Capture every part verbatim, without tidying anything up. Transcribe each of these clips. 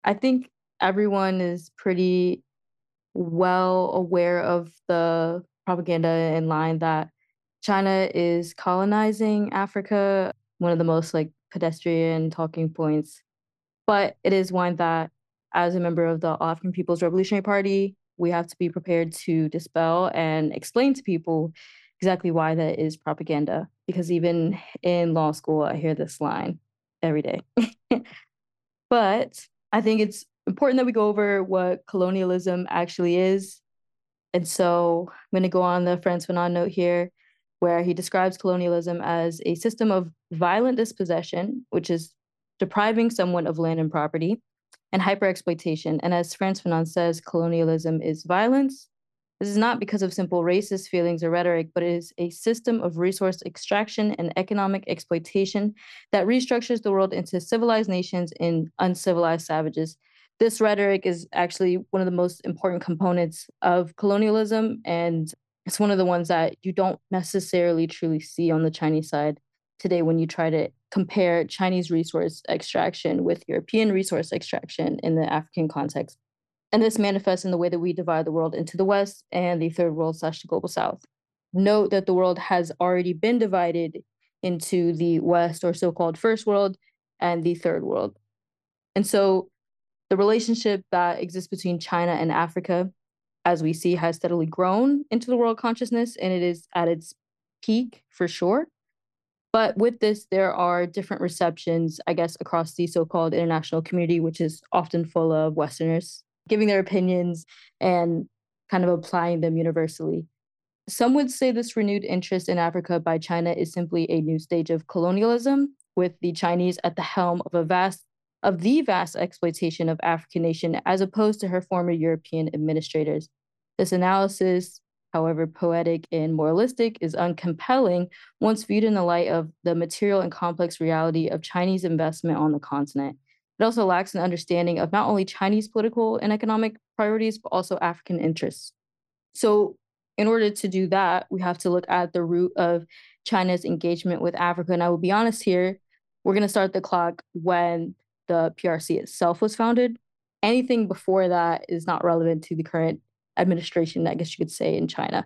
I think everyone is pretty well aware of the propaganda in line that China is colonizing Africa, one of the most like pedestrian talking points. But it is one that, as a member of the All African People's Revolutionary Party, we have to be prepared to dispel and explain to people exactly why that is propaganda. Because even in law school, I hear this line every day. But I think it's important that we go over what colonialism actually is. And so I'm going to go on the Frantz Fanon note here, where he describes colonialism as a system of violent dispossession, which is depriving someone of land and property, and hyperexploitation. And as Frantz Fanon says, colonialism is violence. This is not because of simple racist feelings or rhetoric, but it is a system of resource extraction and economic exploitation that restructures the world into civilized nations and uncivilized savages. This rhetoric is actually one of the most important components of colonialism, and it's one of the ones that you don't necessarily truly see on the Chinese side today when you try to compare Chinese resource extraction with European resource extraction in the African context. And this manifests in the way that we divide the world into the West and the third world slash the global South. Note that the world has already been divided into the West or so called first world and the third world. And so the relationship that exists between China and Africa, as we see, has steadily grown into the world consciousness, and it is at its peak for sure. But with this, there are different receptions, I guess, across the so called international community, which is often full of Westerners giving their opinions and kind of applying them universally. Some would say this renewed interest in Africa by China is simply a new stage of colonialism, with the Chinese at the helm of a vast of the vast exploitation of African nation as opposed to her former European administrators. This analysis, however poetic and moralistic, is uncompelling once viewed in the light of the material and complex reality of Chinese investment on the continent. It also lacks an understanding of not only Chinese political and economic priorities, but also African interests. So, in order to do that, we have to look at the root of China's engagement with Africa. And I will be honest here, we're going to start the clock when the P R C itself was founded. Anything before that is not relevant to the current administration, I guess you could say, in China.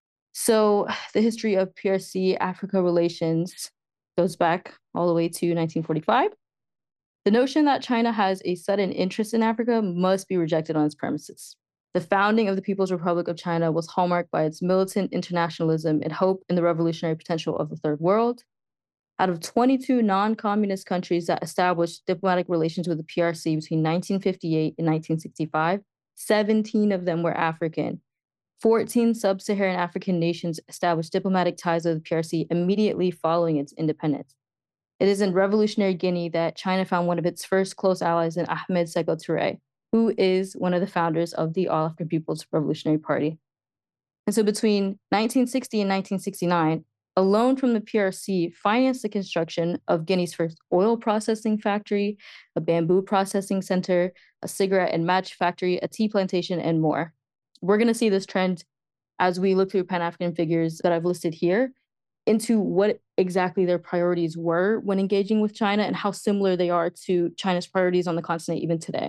So, the history of P R C Africa relations goes back all the way to nineteen forty-five. The notion that China has a sudden interest in Africa must be rejected on its premises. The founding of the People's Republic of China was hallmarked by its militant internationalism and hope in the revolutionary potential of the Third World. Out of twenty-two non communist countries that established diplomatic relations with the P R C between nineteen fifty-eight and nineteen sixty-five, seventeen of them were African. fourteen sub Saharan African nations established diplomatic ties with the P R C immediately following its independence. It is in revolutionary Guinea that China found one of its first close allies in Ahmed Sékou Touré, who is one of the founders of the All African People's Revolutionary Party. And so between nineteen sixty and nineteen sixty-nine, a loan from the P R C financed the construction of Guinea's first oil processing factory, a bamboo processing center, a cigarette and match factory, a tea plantation, and more. We're going to see this trend as we look through Pan African figures that I've listed here into what exactly their priorities were when engaging with China and how similar they are to China's priorities on the continent even today.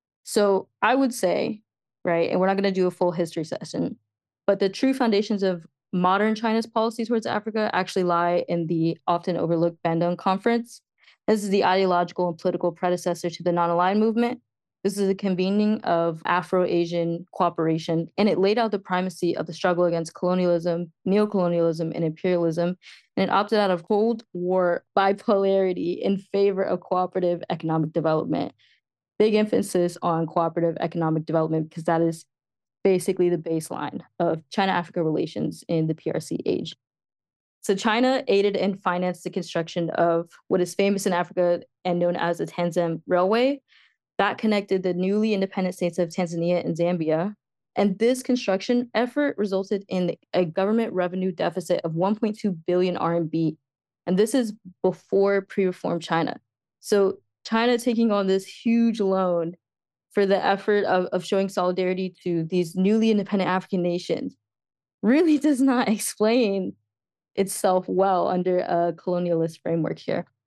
So I would say, right, and we're not going to do a full history session, but the true foundations of modern China's policy towards Africa actually lie in the often overlooked Bandung Conference. This is the ideological and political predecessor to the non-aligned movement. This is a convening of Afro-Asian cooperation, and it laid out the primacy of the struggle against colonialism, neocolonialism, and imperialism, and it opted out of Cold War bipolarity in favor of cooperative economic development. Big emphasis on cooperative economic development because that is basically the baseline of China-Africa relations in the P R C age. So China aided and financed the construction of what is famous in Africa and known as the Tanzam Railway that connected the newly independent states of Tanzania and Zambia. And this construction effort resulted in a government revenue deficit of one point two billion R M B. And this is before pre-reform China. So China taking on this huge loan for the effort of, of showing solidarity to these newly independent African nations really does not explain itself well under a colonialist framework here.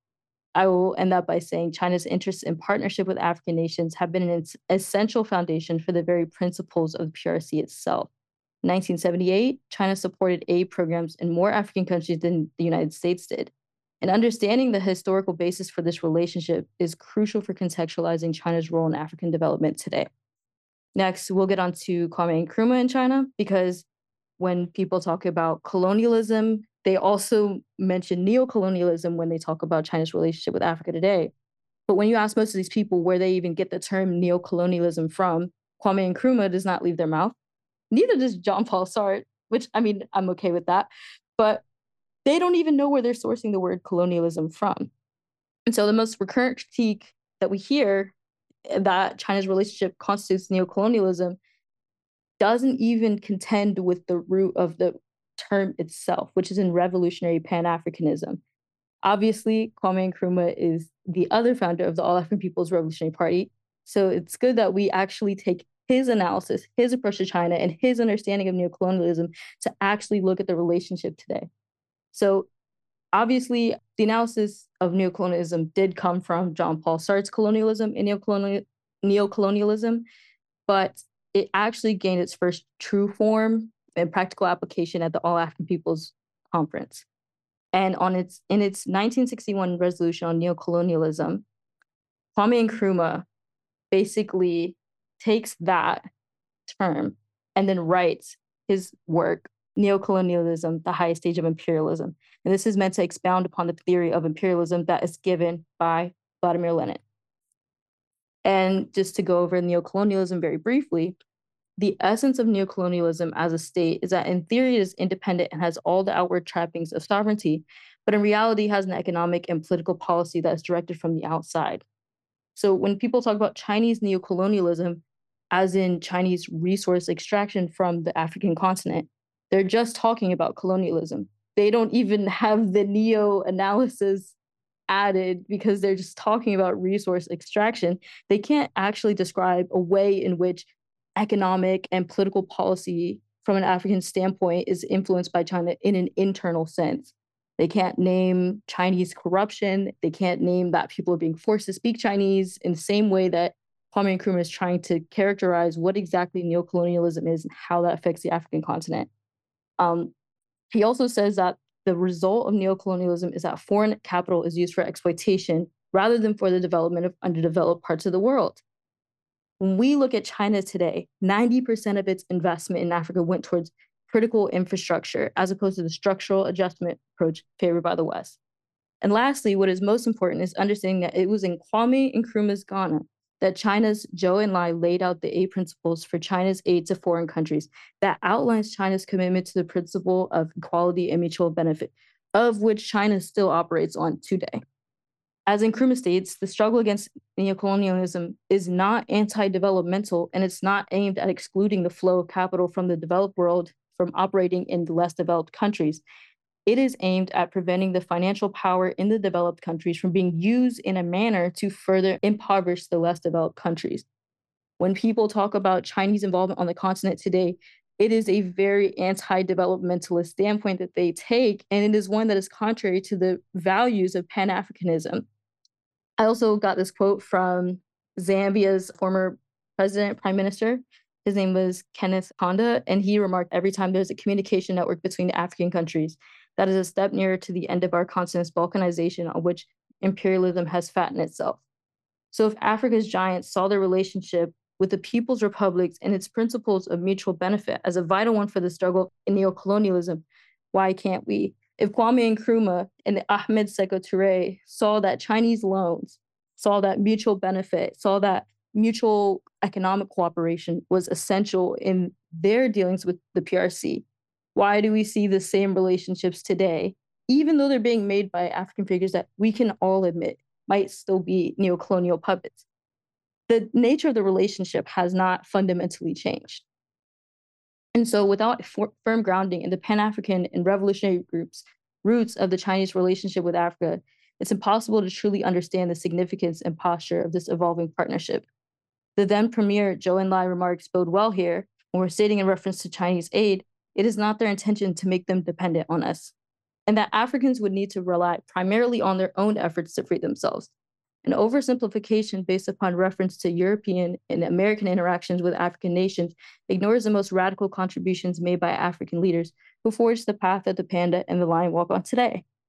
I will end up by saying China's interests in partnership with African nations have been an essential foundation for the very principles of the P R C itself. In nineteen seventy-eight, China supported aid programs in more African countries than the United States did. And understanding the historical basis for this relationship is crucial for contextualizing China's role in African development today. Next, we'll get on to Kwame Nkrumah in China, because when people talk about colonialism, they also mention neocolonialism when they talk about China's relationship with Africa today. But when you ask most of these people where they even get the term neocolonialism from, Kwame Nkrumah does not leave their mouth. Neither does John Paul Sartre, which, I mean, I'm okay with that. But they don't even know where they're sourcing the word colonialism from. And so the most recurrent critique that we hear that China's relationship constitutes neocolonialism doesn't even contend with the root of the term itself, which is in revolutionary Pan-Africanism. Obviously, Kwame Nkrumah is the other founder of the All African People's Revolutionary Party. So it's good that we actually take his analysis, his approach to China, and his understanding of neocolonialism to actually look at the relationship today. So obviously, the analysis of neocolonialism did come from John Paul Sartre's colonialism and neocolonial, neocolonialism, but it actually gained its first true form and practical application at the All African People's Conference. And on its in its nineteen sixty-one resolution on neocolonialism, Kwame Nkrumah basically takes that term and then writes his work, Neocolonialism, the Highest Stage of Imperialism. And this is meant to expound upon the theory of imperialism that is given by Vladimir Lenin. And just to go over neocolonialism very briefly, the essence of neocolonialism as a state is that in theory it is independent and has all the outward trappings of sovereignty, but in reality has an economic and political policy that is directed from the outside. So when people talk about Chinese neocolonialism, as in Chinese resource extraction from the African continent, they're just talking about colonialism. They don't even have the neo analysis added because they're just talking about resource extraction. They can't actually describe a way in which economic and political policy from an African standpoint is influenced by China in an internal sense. They can't name Chinese corruption. They can't name that people are being forced to speak Chinese in the same way that Kwame Nkrumah is trying to characterize what exactly neocolonialism is and how that affects the African continent. Um, he also says that the result of neocolonialism is that foreign capital is used for exploitation rather than for the development of underdeveloped parts of the world. When we look at China today, ninety percent of its investment in Africa went towards critical infrastructure, as opposed to the structural adjustment approach favored by the West. And lastly, what is most important is understanding that it was in Kwame Nkrumah's Ghana that China's Zhou Enlai laid out the eight principles for China's aid to foreign countries that outlines China's commitment to the principle of equality and mutual benefit, of which China still operates on today. As Nkrumah states, the struggle against neocolonialism is not anti-developmental, and it's not aimed at excluding the flow of capital from the developed world from operating in the less developed countries. It is aimed at preventing the financial power in the developed countries from being used in a manner to further impoverish the less developed countries. When people talk about Chinese involvement on the continent today, it is a very anti-developmentalist standpoint that they take, and it is one that is contrary to the values of Pan-Africanism. I also got this quote from Zambia's former president, prime minister. His name was Kenneth Kaunda, and he remarked, every time there's a communication network between the African countries, that is a step nearer to the end of our continent's balkanization on which imperialism has fattened itself. So if Africa's giants saw their relationship with the People's Republics and its principles of mutual benefit as a vital one for the struggle in neocolonialism, why can't we? If Kwame Nkrumah and Ahmed Sékou Touré saw that Chinese loans, saw that mutual benefit, saw that mutual economic cooperation was essential in their dealings with the P R C, why do we see the same relationships today, even though they're being made by African figures that we can all admit might still be neocolonial puppets? The nature of the relationship has not fundamentally changed. And so without firm grounding in the Pan-African and revolutionary groups' roots of the Chinese relationship with Africa, it's impossible to truly understand the significance and posture of this evolving partnership. The then Premier Zhou Enlai remarks bode well here when we're stating in reference to Chinese aid, it is not their intention to make them dependent on us. and that Africans would need to rely primarily on their own efforts to free themselves. An oversimplification based upon reference to European and American interactions with African nations ignores the most radical contributions made by African leaders who forged the path that the panda and the lion walk on today.